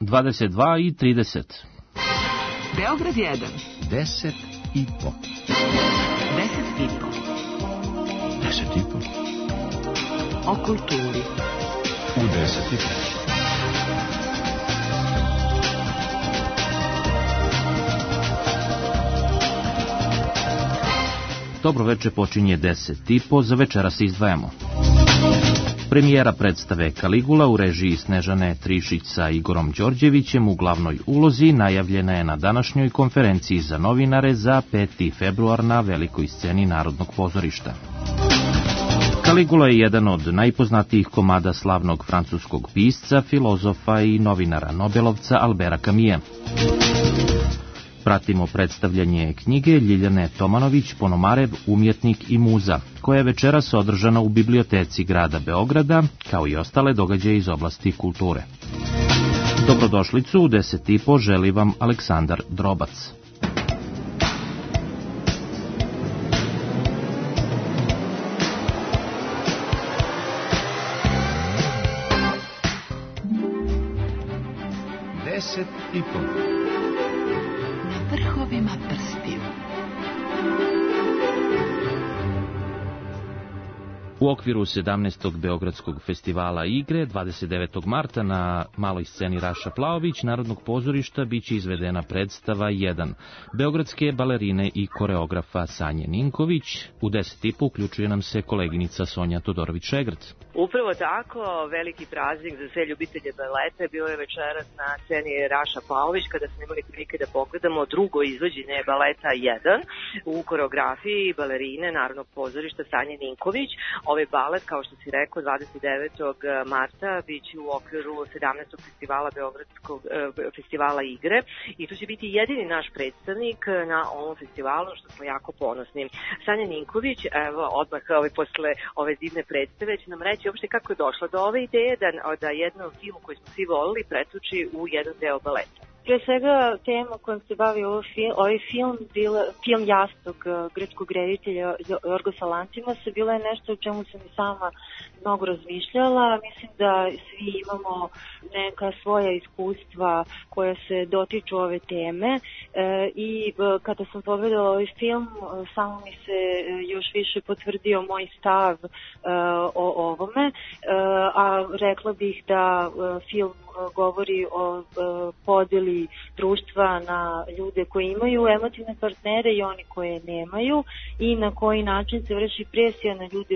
22 i 30. Beograd 1. 10 i po. 10 i po. 10 i po. O kulturi. U 10 i po. Dobro veče, počinje 10 i po, za večera se izdvajamo. Premijera predstave Kaligula u režiji Snežane Trišić sa Igorom Đorđevićem u glavnoj ulozi najavljena je na današnjoj konferenciji za novinare za 5. februar na velikoj sceni Narodnog pozorišta. Kaligula je jedan od najpoznatijih komada slavnog francuskog pisca, filozofa i novinara Nobelovca Albera Camisa. Pratimo predstavljanje knjige Ljiljane Tomanović Ponomarev, umjetnik i muza, koja je večeras održana u biblioteci grada Beograda, kao i ostale događaje iz oblasti kulture. Dobrodošlicu u 10 i po želi vam Aleksandar Drobac. I po. Vrhovima prstiju. U okviru 17. Beogradskog festivala igre 29. marta na maloj sceni Raša Plaović Narodnog pozorišta biće izvedena predstava 1. Beogradske balerine i koreografa Sanje Ninković. U 10:30 uključuje nam se koleginica Sonja Todorović-Šegrc. Upravo tako, veliki praznik za sve ljubitelje baleta bio je večeras na sceni Raša Plaović kada smo imali prilike da pogledamo drugo izvođenje baleta 1 u koreografiji balerine Narodnog pozorišta Sanje Ninković. Ovaj balet, kao što si rekao, 29. marta biće u okviru 17. festivala Beogradskog festivala igre i to će biti jedini naš predstavnik na ovom festivalu, što smo jako ponosni. Sanja Ninković, evo, odmah posle ove divne predstave će nam reći uopšte kako je došla do ove ideje da jednu filmu koju smo svi volili pretuči u jedan deo baleta. Pre svega, tema kojom se bavi ovaj film, film Jastuk grčkog reditelja Jorgosa Lantimasa, bila je nešto o čemu sam i sama mnogo razmišljala. Mislim da svi imamo neka svoja iskustva koja se dotiču ove teme i kada sam pogledala ovaj film, samo mi se još više potvrdio moj stav o ovome, a rekla bih da film govori o podeli društva na ljude koji imaju emotivne partnere i oni koje nemaju i na koji način se vrši presija na ljude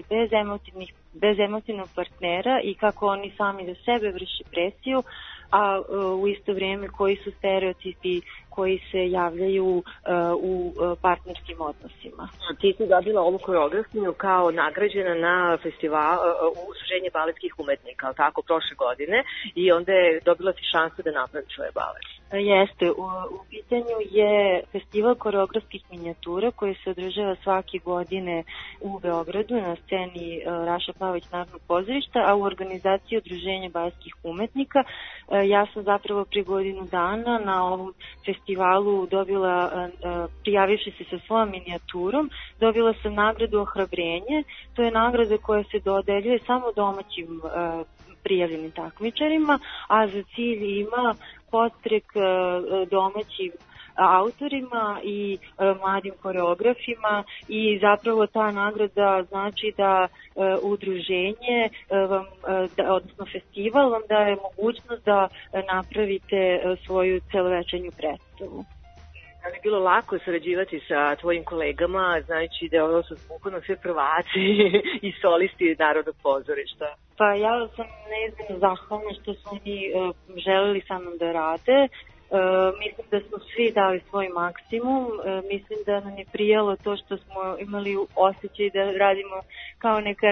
bez emotivnog partnera i kako oni sami za sebe vrše presiju, a u isto vrijeme koji su stereotipi koji se javljaju u partnerskim odnosima. Ti si dobila ovu koreografiju kao nagrađena na festival Udruženje baletskih umetnika, tako, prošle godine, i onda je dobila si šansu da napraviš ovaj balet. Jeste, u pitanju je festival koreografskih minijatura koji se održava svake godine u Beogradu na sceni Raša Plaović Narodnog pozorišta, a u organizaciji Udruženja baletskih umetnika. Ja sam zapravo prije godinu dana na ovom festivalu dobila, prijavivši se sa svojom minijaturom, dobila sam nagradu Ohrabrenje. To je nagrada koja se dodeljuje samo domaćim prijavljenim takmičarima, a za cilj ima podstrek domaćim autorima i mladim koreografima i zapravo ta nagrada znači da udruženje odnosno festival vam daje mogućnost da napravite svoju celovečernju predstavu. Da li je bilo lako sarađivati sa tvojim kolegama, znajući da ovo su bukvalno sve prvaci i solisti Narodnog pozorišta? Pa ja sam neizmjerno zahvalna što su oni želeli sa mnom da rade. Mislim da smo svi dali svoj maksimum, mislim da nam je prijalo to što smo imali osjećaj da radimo kao neka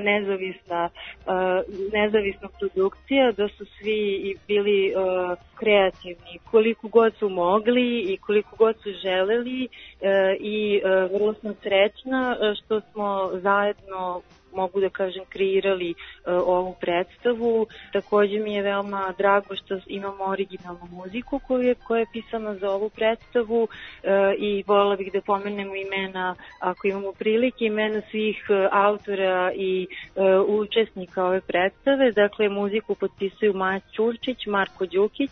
nezavisna produkcija, da su svi bili kreativni koliko god su mogli i koliko god su želeli i vrlo sam srećna što smo zajedno, mogu da kažem, kreirali ovu predstavu. Takođe mi je veoma drago što imamo originalnu muziku koja je pisana za ovu predstavu i voljela bih da pomenemo imena, ako imamo prilike, imena svih autora i učesnika ove predstave. Dakle, muziku potpisuju Maja Ćurčić, Marko Đukić,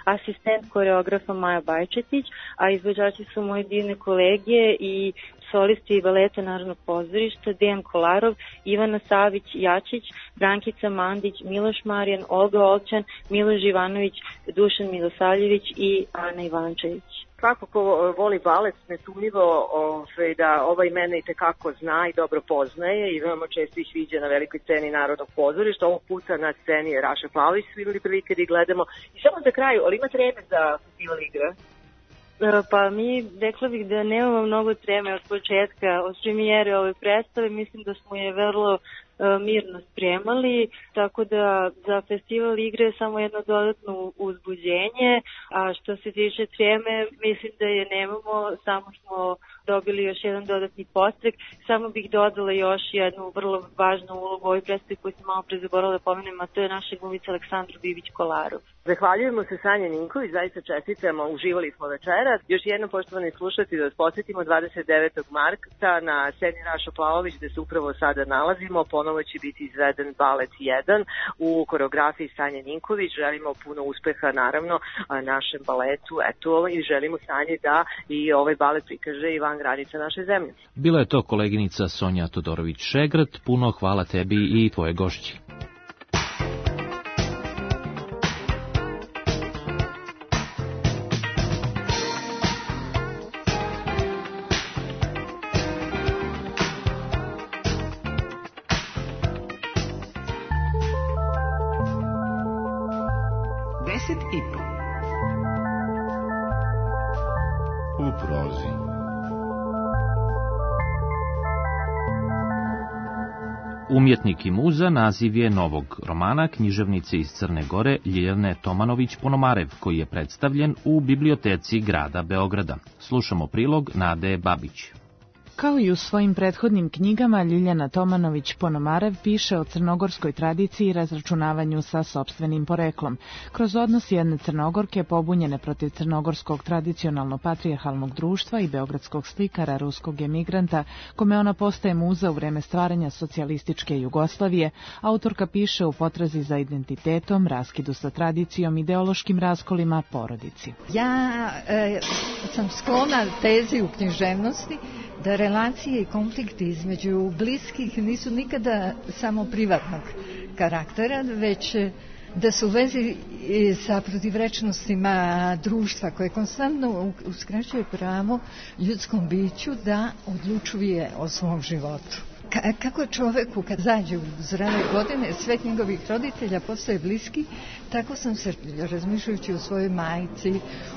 asistent koreografa Maja Bajčetić, a izvođači su moji divne kolege i solisti baleta Narodnog pozorišta Dejan Kolarov, Ivana Savić-Jačić, Brankica Mandić, Miloš Marijan, Olga Olčan, Miloš Živanović, Dušan Milosavljević i Ana Ivančević. Svako ko voli balet, nesumnjivo da ova imena i tekako zna i dobro poznaje i veoma često ih viđa na velikoj sceni Narodnog pozorišta. Ovog puta na sceni je Raša Pavlović, svi imali prilike da ih gledamo. I samo za kraju, ali ima treme za festival igre? Pa mi rekla bih da nemamo mnogo treme od početka, od premijere ove predstave. Mislim da smo je vrlo mirno spremali, tako da za festival igre je samo jedno dodatno uzbuđenje, a što se tiče treme, mislim da je nemamo, samo smo dobili još jedan dodatni podstrek. Samo bih dodala još jednu vrlo važnu ulogu u ovoj predstavi koju sam malo pre zaboravila da pomenem, a to je naša glumica Aleksandra Bibić-Kolarov. Zahvaljujemo se Sanja Ninković, zaista čestitamo, uživali smo večeras. Još jednom, poštovani slušatelji, da vas podsjetimo 29. marta na sceni Raša Pavlović, gde se upravo sada nalazimo, ponovo će biti izveden balet 1 u koreografiji Sanja Ninković. Želimo puno uspeha, naravno, našem baletu, eto, i želimo Sanji da i ovaj balet prikaže i van granica naše zemlje. Bila je to koleginica Sonja Todorović-Šegrt, puno hvala tebi i tvoje gošći. U prozi. Umjetnik i muza naziv je novog romana književnice iz Crne Gore Ljiljane Tomanović-Ponomarev, koji je predstavljen u biblioteci grada Beograda. Slušamo prilog Nade Babić. Kao i u svojim prethodnim knjigama, Ljiljana Tomanović-Ponomarev piše o crnogorskoj tradiciji i razračunavanju sa sopstvenim poreklom. Kroz odnos jedne Crnogorke pobunjene protiv crnogorskog tradicionalno-patrijarhalnog društva i beogradskog slikara, ruskog emigranta, kome ona postaje muza u vreme stvaranja socijalističke Jugoslavije, autorka piše u potrazi za identitetom, raskidu sa tradicijom, ideološkim raskolima, porodici. Ja sam sklona tezi u književnosti da relacije i konflikti između bliskih nisu nikada samo privatnog karaktera, već da su u vezi sa protivrečnostima društva koje konstantno uskraćuje pravo ljudskom biću da odlučuje o svom životu. Kako čoveku kad zađe u zrele godine, svet njegovih roditelja postaje bliski, tako sam se, razmišljajući o svojoj majci,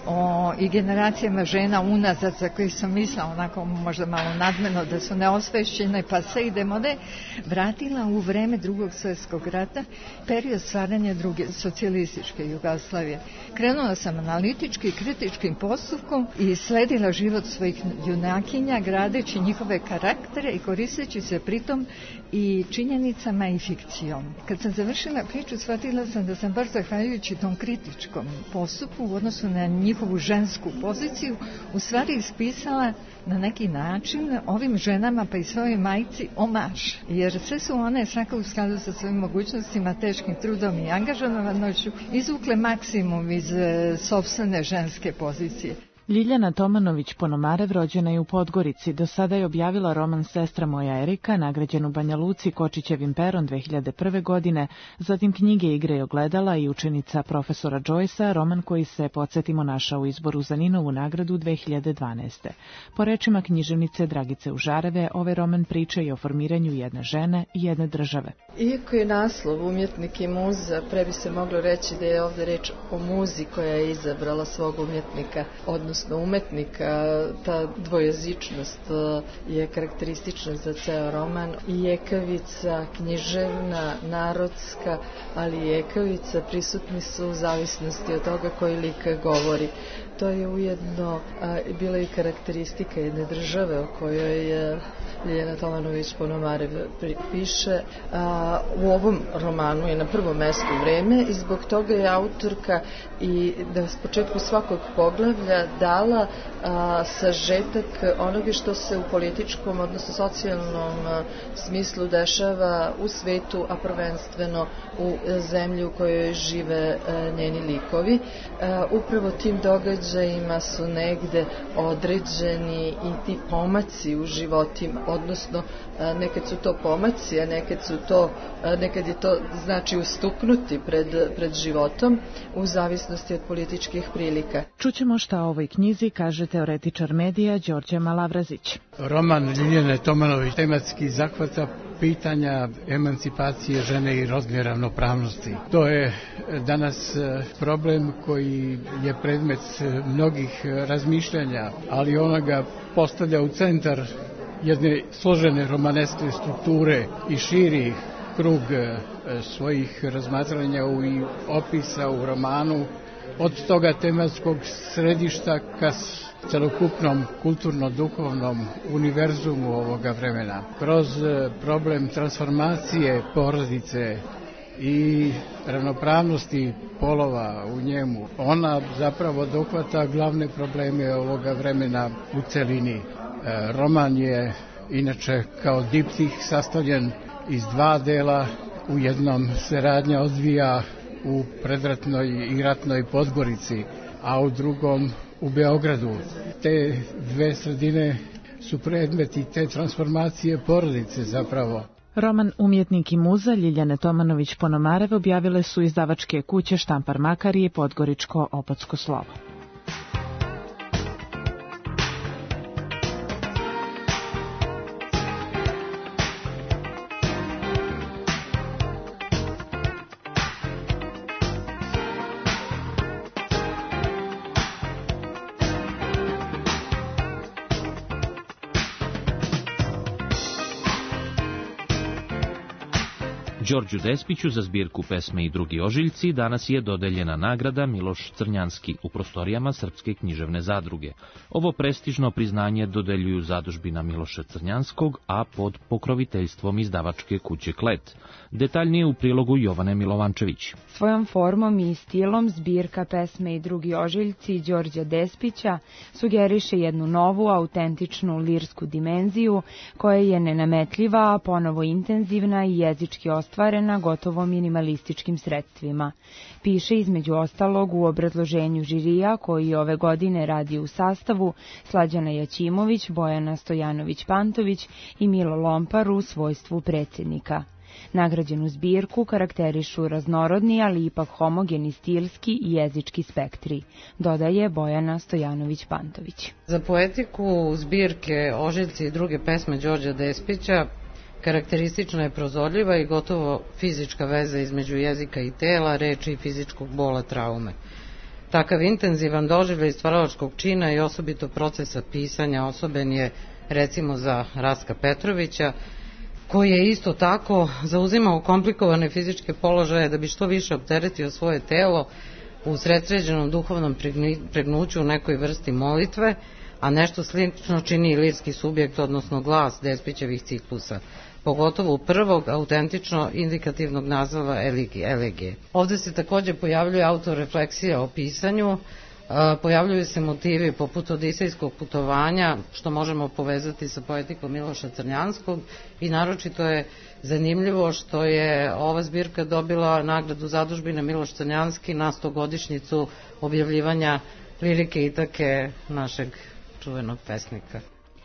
i generacijama žena unazad za kojih sam mislila onako možda malo nadmeno da su neosvešćene pa se idemo vratila u vreme Drugog svjetskog rata, period stvaranja druge socijalističke Jugoslavije. Krenula sam analitički, kritičkim postupkom i sledila život svojih junakinja, gradeći njihove karaktere i koristeći se pritom i činjenicama i fikcijom. Kad sam završila priču, shvatila sam da sam baš zahvaljujući tom kritičkom postupku u odnosu na njihovu žensku poziciju u stvari ispisala na neki način ovim ženama pa i svojoj majci omaž. Jer sve su one svaka u skladu sa svojim mogućnostima, teškim trudom i angažovanošću izvukle maksimum iz sopstvene ženske pozicije. Ljiljana Tomanović-Ponomarev rođena je u Podgorici. Do sada je objavila roman Sestra moja Erika, nagrađen u Banja Luci Kočićevim perom 2001. godine, zatim knjige Igre i ogledala i Učenica profesora Joycea, roman koji se, podsjetimo, našao u izboru za Ninovu nagradu 2012. Po rečima književnice Dragice Užareve, ovaj roman priča i o formiranju jedne žene i jedne države. Iako je naslov Umjetnik i muza, pre bi se moglo reći da je ovdje reč o muzi koja je izabrala svog umjetnika, odnosno umetnika. Ta dvojezičnost je karakteristična za ceo roman. I jekavica književna, narodska, ali i jekavica prisutni su u zavisnosti od toga koji lik govori. To je ujedno bila i karakteristika jedne države o kojoj Ljiljana Tomanović-Ponomarev piše. U ovom romanu je na prvom mestu vreme i zbog toga je autorka i da s početku svakog poglavlja da dala sažetak onoga što se u političkom, odnosno socijalnom smislu dešava u svetu, a prvenstveno u zemlji u kojoj žive njeni likovi. Upravo tim događajima su negde određeni i ti pomaci u životima, odnosno nekad su to pomaci, a nekad je to znači ustuknuti pred životom u zavisnosti od političkih prilika. Čućemo šta o ovoj knjizi kaže teoretičar medija Đorđe Malavrazić. Roman Ljiljane Tomanović tematski zahvata pitanja emancipacije žene i rodne ravnopravnosti. To je danas problem koji je predmet mnogih razmišljanja, ali ona ga postavlja u centar jedne složene romaneske strukture i širi krug svojih razmatranja i opisa u romanu od toga tematskog središta ka celokupnom kulturno-duhovnom univerzumu ovoga vremena. Kroz problem transformacije porodice i ravnopravnosti polova u njemu, ona zapravo dohvata glavne probleme ovoga vremena u celini. Roman je inače kao diptih sastavljen iz dva dela, u jednom se radnja odvija u predratnoj i ratnoj Podgorici, a u drugom u Beogradu. Te dve sredine su predmeti te transformacije porodice zapravo. Roman Umjetnik i muza Ljiljane Tomanović Ponomarev objavile su izdavačke kuće Štampar Makari i Podgoričko opatsko slovo. Đorđu Despiću za zbirku Pesme i drugi ožiljci danas je dodeljena nagrada Miloš Crnjanski u prostorijama Srpske književne zadruge. Ovo prestižno priznanje dodeljuju zadužbina Miloša Crnjanskog, a pod pokroviteljstvom izdavačke kuće Klet. Detaljnije u prilogu Jovane Milovančević. Svojom formom i stilom zbirka Pesme i drugi ožiljci Đorđa Despića sugeriše jednu novu, autentičnu lirsku dimenziju koja je nenametljiva, a ponovo intenzivna i jezički ostvarena gotovo minimalističkim sredstvima. Piše između ostalog u obrazloženju žirija koji ove godine radi u sastavu Slađana Jaćimović, Bojana Stojanović-Pantović i Milo Lompar u svojstvu predsjednika. Nagrađenu zbirku karakterišu raznorodni, ali ipak homogeni stilski i jezički spektri, dodaje Bojana Stojanović-Pantović. Za poetiku zbirke Ožiljci i druge pesme Đorđa Despića karakteristična je prozorljiva i gotovo fizička veza između jezika i tela, reči i fizičkog bola traume. Takav intenzivan doživljaj stvaralačkog čina i osobito procesa pisanja osoben je recimo za Rastka Petrovića, koji je isto tako zauzimao komplikovane fizičke položaje da bi što više opteretio svoje telo u sredsređenom duhovnom pregnuću u nekoj vrsti molitve, a nešto slično čini i lirski subjekt, odnosno glas Despićevih ciklusa, pogotovo prvog autentično indikativnog nazva elegije. Ovde se takođe pojavljuje autorefleksija o pisanju, pojavljuju se motivi poput Odisejskog putovanja, što možemo povezati sa poetikom Miloša Crnjanskog, i naročito je zanimljivo što je ova zbirka dobila nagradu zadužbine Miloš Crnjanski na 100-godišnjicu objavljivanja lirike Itake, našeg čuvenog pesnika.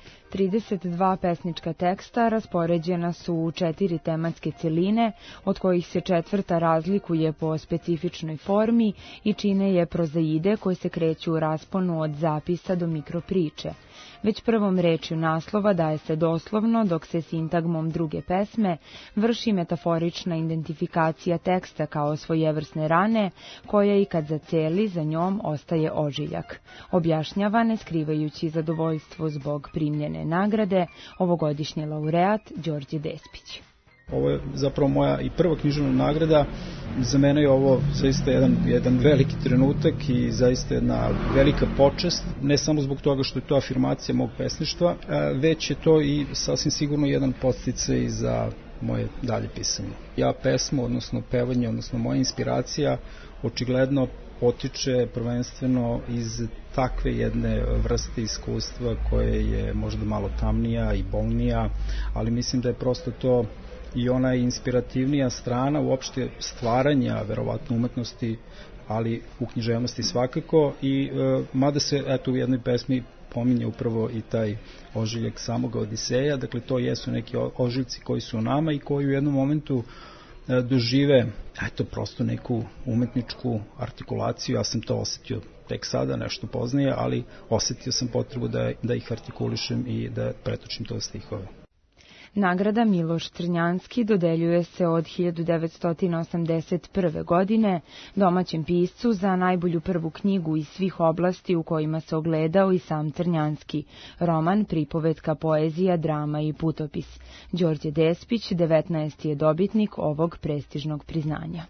32 pesnička teksta raspoređena su u 4 tematske celine, od kojih se 4. razlikuje po specifičnoj formi i čine je prozaide koje se kreću u rasponu od zapisa do mikropriče. Već prvom rečju naslova daje se doslovno, dok se sintagmom druge pesme vrši metaforična identifikacija teksta kao svojevrsne rane, koja i kad zaceli za njom ostaje ožiljak. Objašnjava, ne skrivajući zadovoljstvo zbog primljene nagrade, ovogodišnji laureat Đorđe Despić. Ovo je zapravo moja i prva književna nagrada. Za mene je ovo zaista jedan veliki trenutak i zaista jedna velika počest, ne samo zbog toga što je to afirmacija mog pesništva, već je to i sasvim sigurno jedan podsticaj za moje dalje pisanje. Ja pesmu, odnosno pevanje, odnosno moja inspiracija očigledno potiče prvenstveno iz takve jedne vrste iskustva koje je možda malo tamnija i bolnija, ali mislim da je prosto to i ona inspirativnija strana uopšte stvaranja verovatno umetnosti, ali u književnosti svakako, i mada se eto u jednoj pesmi pominje upravo i taj ožiljak samoga Odiseja, dakle to jesu neki ožiljci koji su u nama i koji u jednom momentu dožive eto prosto neku umetničku artikulaciju. Ja sam to osetio tek sada, nešto poznaje, ali osetio sam potrebu da ih artikulišem i da pretočim to stihove. Nagrada Miloš Crnjanski dodeljuje se od 1981. godine domaćem piscu za najbolju prvu knjigu iz svih oblasti u kojima se ogledao i sam Crnjanski: roman, pripovetka, poezija, drama i putopis. Đorđe Despić 19. je dobitnik ovog prestižnog priznanja.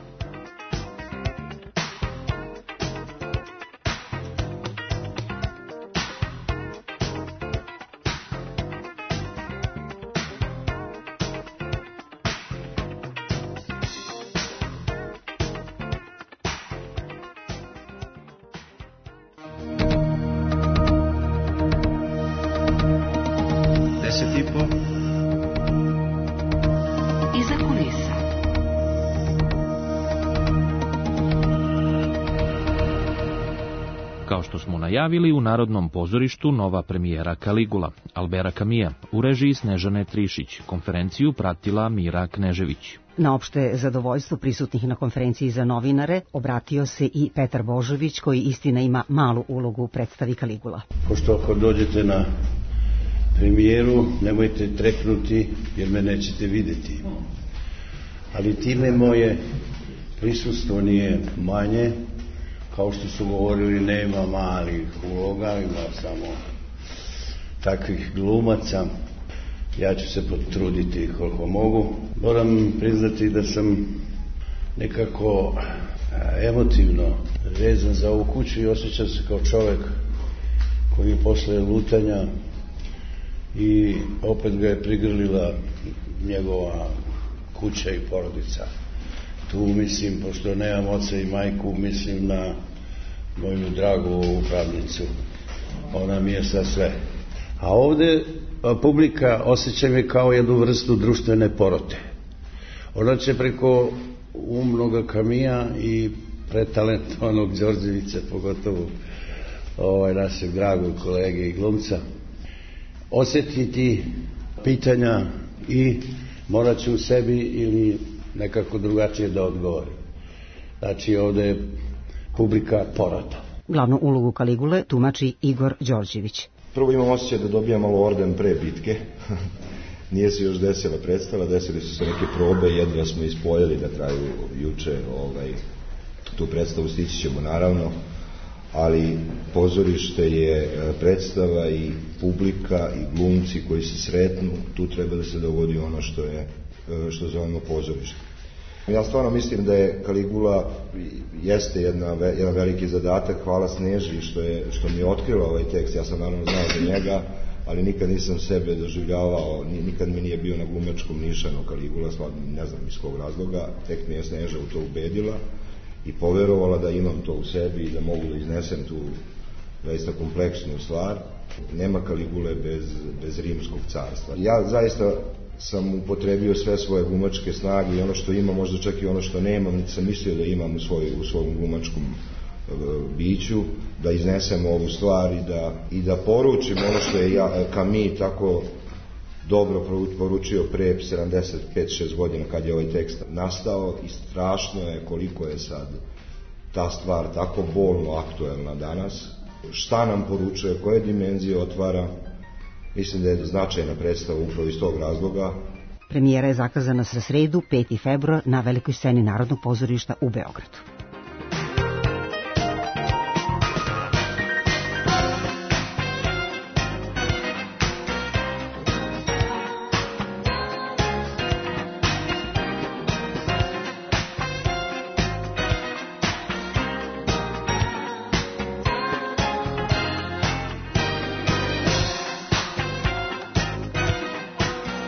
Najavili u Narodnom pozorištu nova premijera Kaligula, Albera Camija, u režiji Snežane Trišić. Konferenciju pratila Mira Knežević. Na opšte zadovoljstvo prisutnih na konferenciji za novinare obratio se i Petar Božović, koji istina ima malu ulogu u predstavi Kaligula. Pošto ako dođete na premijeru, nemojte treknuti jer me nećete videti. Ali time moje prisustvo nije manje. Kao što su govorili, nema malih uloga, ima samo takvih glumaca. Ja ću se potruditi koliko mogu. Moram priznati da sam nekako emotivno vezan za ovu kuću i osjećam se kao čovjek koji je posle lutanja i opet ga je prigrlila njegova kuća i porodica. Tu mislim, pošto nemam oca i majku, mislim na moju dragu upravnicu. Ona mi je sa sve. A ovde publika osjeća me kao jednu vrstu društvene porote. Ona će preko umnoga Camija i pretalentovanog Đorđevića, pogotovo našeg dragog kolege i glumca, osjetiti pitanja i morat će u sebi ili nekako drugačije da odgovori. Znači, ovde je publika porota. Glavnu ulogu Kaligule tumači Igor Đorđević. Prvo imam osjećaj da dobijam malo orden pre bitke. Nije se još desila predstava, desili su se neke probe, jedva smo ispoljeli na kraju juče tu predstavu, stići ćemo naravno, ali pozorište je predstava i publika i glumci koji se sretnu, tu treba da se dogodi ono što zovemo pozorište. Ja stvarno mislim da je Kaligula jeste jedan veliki zadatak. Hvala Sneži što mi je otkrila ovaj tekst. Ja sam naravno znao za njega, ali nikad nisam sebe doživljavao, nikad mi nije bio na glumačkom nišanu Kaligula, ne znam iz kog razloga. Tek mi je Sneža u to ubedila i poverovala da imam to u sebi i da mogu da iznesem tu zaista kompleksnu stvar. Nema Kaligule bez rimskog carstva. Ja zaista sam upotrebio sve svoje glumačke snage i ono što imam, možda čak i ono što nemam, niti sam mislio da imam u svom glumačkom biću, da iznesem ovu stvar i da poručim ono što je Camille tako dobro poručio pre 75-6 godina kad je ovaj tekst nastao, i strašno je koliko je sad ta stvar tako bolno aktuelna danas, šta nam poručuje, koje dimenzije otvara. Mislim da je značajna predstava upravo iz tog razloga. Premijera je zakazana za sredu, 5. februar, na velikoj sceni Narodnog pozorišta u Beogradu. U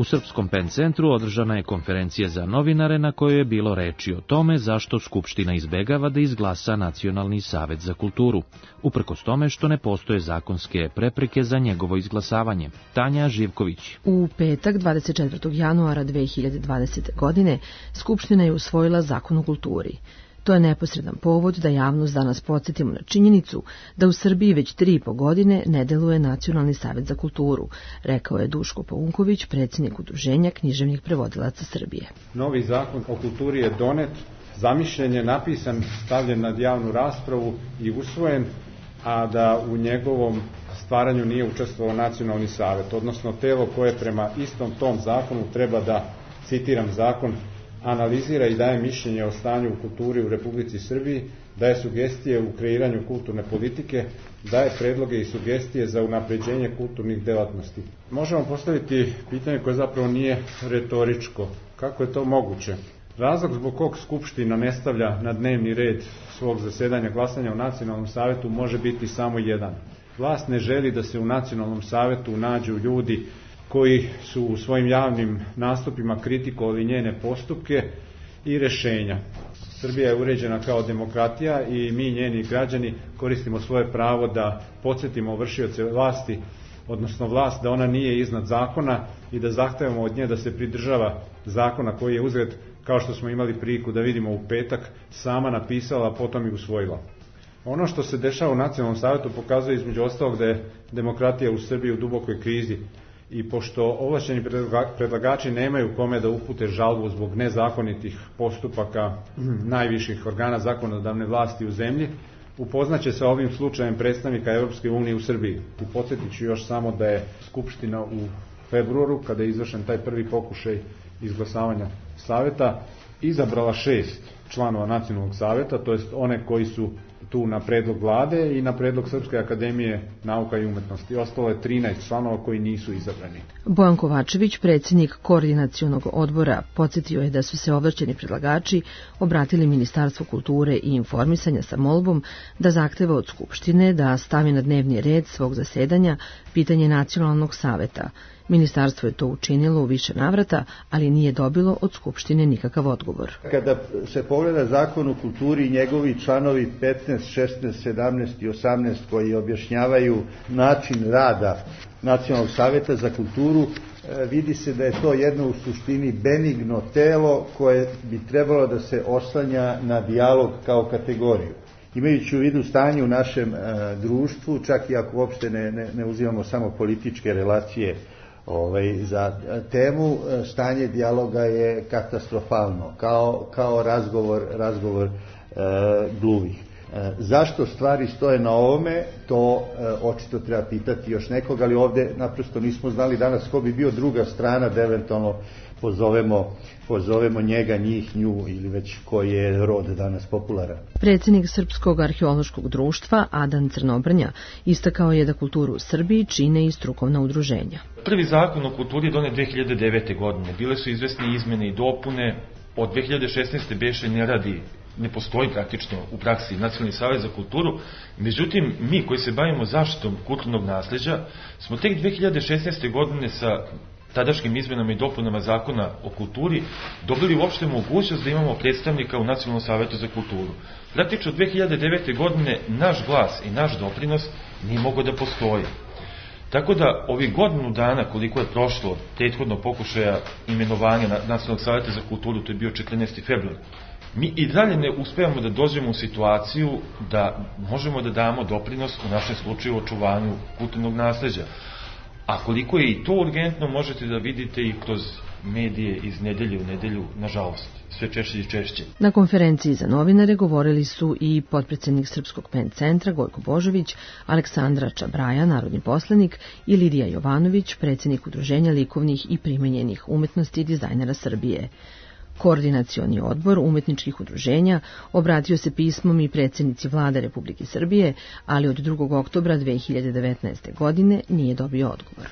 U Srpskom PEN centru održana je konferencija za novinare na kojoj je bilo reči o tome zašto Skupština izbegava da izglasa Nacionalni savet za kulturu, uprkos tome što ne postoje zakonske prepreke za njegovo izglasavanje. Tanja Živković. U petak 24. januara 2020. godine Skupština je usvojila Zakon o kulturi. To je neposredan povod da javnost danas podsjetimo na činjenicu da u Srbiji već 3,5 godine ne deluje Nacionalni savet za kulturu, rekao je Duško Paunković, predsjednik Udruženja književnih prevodilaca Srbije. Novi zakon o kulturi je donet, zamišljen je, napisan, stavljen nad javnu raspravu i usvojen, a da u njegovom stvaranju nije učestvovao Nacionalni savet, odnosno telo koje prema istom tom zakonu treba da, citiram zakon, analizira i daje mišljenje o stanju u kulturi u Republici Srbiji, daje sugestije u kreiranju kulturne politike, daje predloge i sugestije za unapređenje kulturnih delatnosti. Možemo postaviti pitanje koje zapravo nije retoričko. Kako je to moguće? Razlog zbog kog Skupština ne stavlja na dnevni red svog zasedanja glasanja u Nacionalnom savetu može biti samo jedan. Vlast ne želi da se u Nacionalnom savetu nađu ljudi koji su u svojim javnim nastupima kritikovali njene postupke i rešenja. Srbija je uređena kao demokratija i mi, njeni građani, koristimo svoje pravo da podsjetimo vršioce vlasti, odnosno vlast, da ona nije iznad zakona i da zahtevamo od nje da se pridržava zakona koji je uzgled, kao što smo imali priliku da vidimo u petak, sama napisala, a potom i usvojila. Ono što se dešava u Nacionalnom savetu pokazuje između ostalog da je demokratija u Srbiji u dubokoj krizi i pošto ovlašćeni predlagači nemaju kome da upute žalbu zbog nezakonitih postupaka najviših organa zakonodavne vlasti u zemlji, upoznaće sa ovim slučajem predstavnika Evropske unije u Srbiji. I podsjetit ću još samo da je Skupština u februaru, kada je izvršen taj prvi pokušaj izglasavanja saveta, izabrala 6 članova Nacionalnog saveta, to jest one koji su tu na predlog vlade i na predlog Srpske akademije nauka i umetnosti. Ostalo je 13 članova koji nisu izabrani. Bojan Kovačević, predsjednik Koordinacionog odbora, podsjetio je da su se ovlašćeni predlagači obratili Ministarstvu kulture i informisanja sa molbom da zahteva od Skupštine da stavi na dnevni red svog zasedanja pitanje Nacionalnog saveta. Ministarstvo je to učinilo u više navrata, ali nije dobilo od Skupštine nikakav odgovor. Kada se pogleda Zakon o kulturi i njegovi članovi 15, 16, 17 i 18 koji objašnjavaju način rada Nacionalnog saveta za kulturu, vidi se da je to jedno u suštini benigno telo koje bi trebalo da se oslanja na dijalog kao kategoriju. Imajući u vidu stanje u našem društvu, čak i ako uopšte ne uzimamo samo političke relacije za temu, stanje dijaloga je katastrofalno, kao razgovor gluvih. Zašto stvari stoje na ovome, to očito treba pitati još nekog, ali ovde naprosto nismo znali danas ko bi bio druga strana da eventualno pozovemo njega, njih, nju ili već koji je rod danas popularan. Predsjednik Srpskog arheološkog društva Adan Crnobrnja istakao je da kulturu u Srbiji čine i strukovna udruženja. Prvi zakon o kulturi je donet 2009. godine. Bile su izvesne izmene i dopune. Od 2016. beše ne postoji praktično u praksi Nacionalni savet za kulturu. Međutim, mi koji se bavimo zaštitom kulturnog nasleđa smo tek 2016. godine sa tadašnjim izmenama i dopunama zakona o kulturi dobili uopšte mogućnost da imamo predstavnika u Nacionalnom savetu za kulturu. Praktično 2009. godine naš glas i naš doprinos nije mogao da postoji. Tako da ovih godinu dana koliko je prošlo od prethodnog pokušaja imenovanja Nacionalnog saveta za kulturu, to je bio 14. februar, mi i dalje ne uspevamo da dođemo u situaciju da možemo da damo doprinos u našem slučaju očuvanju kulturnog nasleđa. A koliko je i to urgentno možete da vidite i kroz medije iz nedelje u nedelju, nažalost, sve češće i češće. Na konferenciji za novinare govorili su i potpredsjednik Srpskog PEN centra Gojko Božović, Aleksandra Čabraja, narodni poslanik, i Lidija Jovanović, predsjednik Udruženja likovnih i primenjenih umetnosti i dizajnera Srbije. Koordinacioni odbor umetničkih udruženja obratio se pismom i predsjednici Vlade Republike Srbije, ali od 2. oktobra 2019. godine nije dobio odgovor.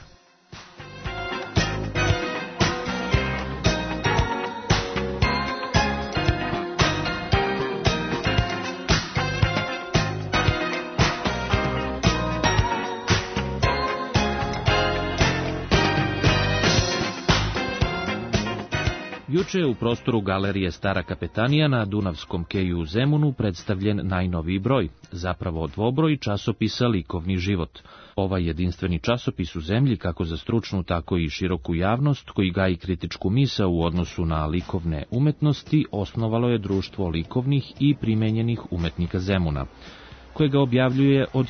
Juče je u prostoru galerije Stara kapetanija na Dunavskom keju u Zemunu predstavljen najnoviji broj, zapravo dvobroj časopisa Likovni život. Ovaj jedinstveni časopis u zemlji, kako za stručnu, tako i široku javnost, koji gaji kritičku misao u odnosu na likovne umetnosti, osnovalo je Društvo likovnih i primenjenih umetnika Zemuna, koje ga objavljuje od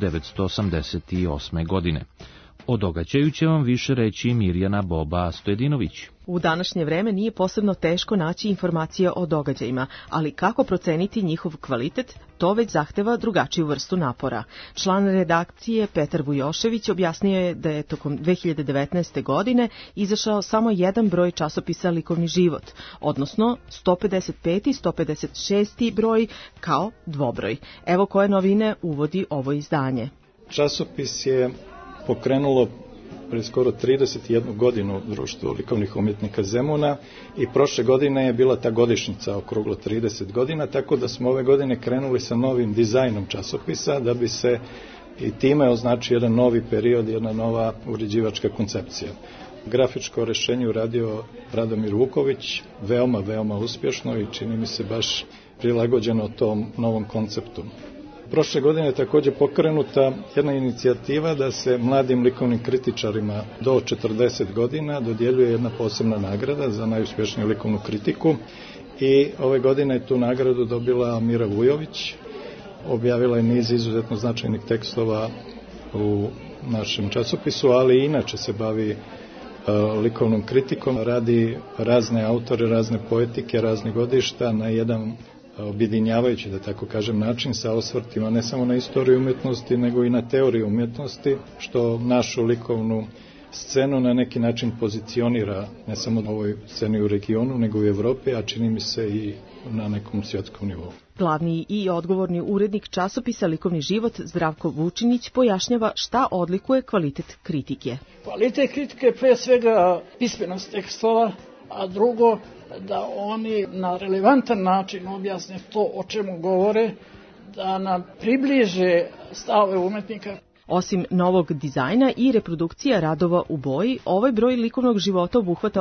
1988. godine. O događaju će vam više reći Mirjana Boba Stojedinović. U današnje vreme nije posebno teško naći informacije o događajima, ali kako proceniti njihov kvalitet, to već zahteva drugačiju vrstu napora. Član redakcije Petar Vujošević objasnio je da je tokom 2019. godine izašao samo jedan broj časopisa Likovni život, odnosno 155. i 156. broj kao dvobroj. Evo koje novine uvodi ovo izdanje. Časopis je pokrenulo pre skoro 31 godinu Društvo likovnih umjetnika Zemuna i prošle godine je bila ta godišnjica okruglo 30 godina, tako da smo ove godine krenuli sa novim dizajnom časopisa da bi se i time označio jedan novi period, jedna nova uređivačka koncepcija. Grafičko rešenje uradio Radomir Vuković, veoma uspješno i čini mi se baš prilagođeno tom novom konceptu. Prošle godine je također pokrenuta jedna inicijativa da se mladim likovnim kritičarima do 40 godina dodjeljuje jedna posebna nagrada za najuspješniju likovnu kritiku i ove godine je tu nagradu dobila Mira Vujović. Objavila je niz izuzetno značajnih tekstova u našem časopisu, ali i inače se bavi likovnom kritikom, radi razne autore, razne poetike, razne godišta na jedan objedinjavajući, da tako kažem, način sa osvrtima ne samo na istoriju umjetnosti, nego i na teoriju umjetnosti, što našu likovnu scenu na neki način pozicionira ne samo na ovoj sceni u regionu, nego i u Evropi, a čini mi se i na nekom svjetskom nivou. Glavni i odgovorni urednik časopisa Likovni život Zdravko Vučinić pojašnjava šta odlikuje kvalitet kritike. Kvalitet kritike je pre svega pismenost tekstova, a drugo da oni na relevantan način objasne to o čemu govore, da nam približe stavove umetnika. Osim novog dizajna i reprodukcija radova u boji, ovaj broj likovnog života obuhvata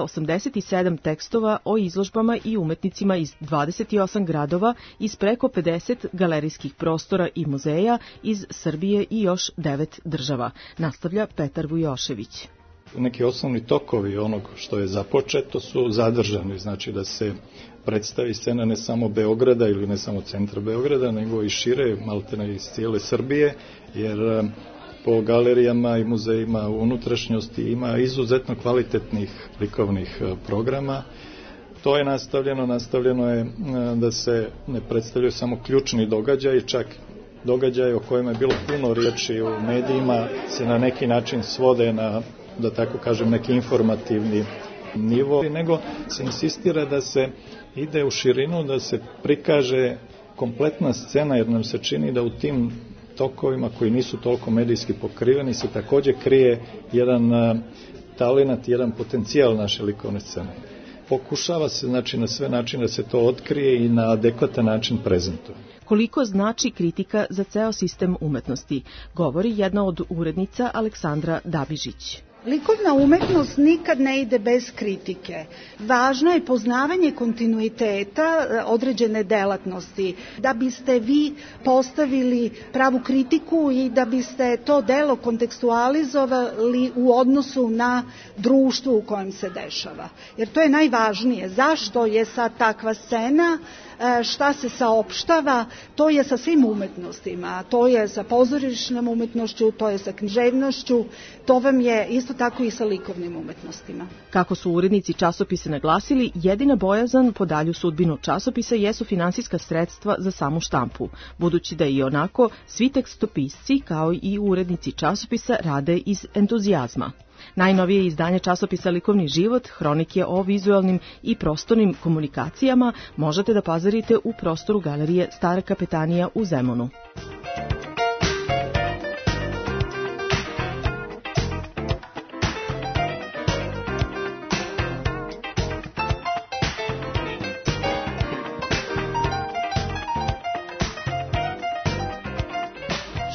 87 tekstova o izložbama i umetnicima iz 28 gradova iz preko 50 galerijskih prostora i muzeja iz Srbije i još 9 država, nastavlja Petar Vujošević. Neki osnovni tokovi onog što je započeto su zadržani, znači da se predstavi scena ne samo Beograda ili ne samo centra Beograda, nego i šire, maltene iz cijele Srbije, jer po galerijama i muzejima u unutrašnjosti ima izuzetno kvalitetnih likovnih programa. To je nastavljeno je da se ne predstavljaju samo ključni događaj, čak događaje o kojima je bilo puno riječi u medijima se na neki način svode na, da tako kažem, neki informativni nivo, nego se insistira da se ide u širinu, da se prikaže kompletna scena, jer nam se čini da u tim tokovima koji nisu toliko medijski pokriveni se također krije jedan talenat, jedan potencijal naše likovne scene. Pokušava se, znači, na sve načine da se to otkrije i na adekvatan način prezentuje. Koliko znači kritika za ceo sistem umetnosti, govori jedna od urednica Aleksandra Dabižić. Likovna umetnost nikad ne ide bez kritike. Važno je poznavanje kontinuiteta određene delatnosti, da biste vi postavili pravu kritiku i da biste to delo kontekstualizovali u odnosu na društvo u kojem se dešava. Jer to je najvažnije. Zašto je sad takva scena, šta se saopštava, to je sa svim umetnostima, to je sa pozorišnom umetnošću, to je sa književnošću, to vam je isto tako i sa likovnim umetnostima. Kako su urednici časopisa naglasili, jedina bojazan po dalju sudbinu časopisa jesu finansijska sredstva za samu štampu, budući da i onako svi tekstopisci kao i urednici časopisa rade iz entuzijazma. Najnovije izdanje časopisa Likovni život, hronike o vizualnim i prostornim komunikacijama, možete da pazarite u prostoru galerije Stara kapetanija u Zemunu.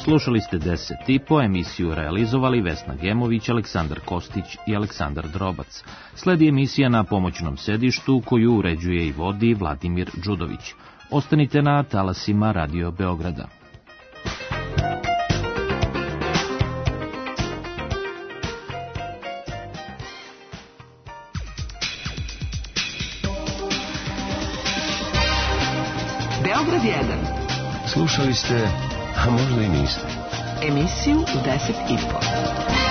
Slušali ste 10,5, emisiju realizovali Vesna Gemović, Aleksandar Kostić i Aleksandar Drobac. Sledi emisija na pomoćnom sedištu koju uređuje i vodi Vladimir Đudović. Ostanite na talasima Radio Beograda. Beograd 1. Slušali ste, a možda i niste. Emisiju u 10,5.